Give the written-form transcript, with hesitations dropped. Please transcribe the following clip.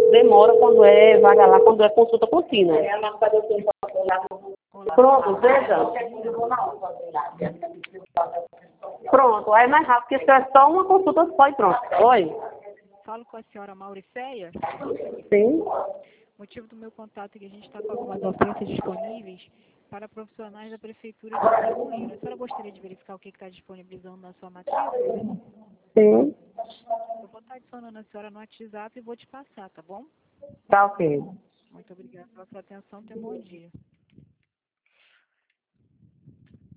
demora quando vaga lá, quando é consulta contínua. Pronto, veja. Pronto, aí é mais rápido, porque se é só uma consulta só e pronto. Oi? Falo com a senhora Mauricéia. Sim. O motivo do meu contato é que a gente está com algumas ofertas disponíveis para profissionais da Prefeitura de Pirajuína. A senhora gostaria de verificar o que está disponibilizando na sua matrícula? Sim. Eu vou estar adicionando a senhora no WhatsApp e vou te passar, tá bom? Tá ok. Muito obrigada pela sua atenção. Tenha um bom dia.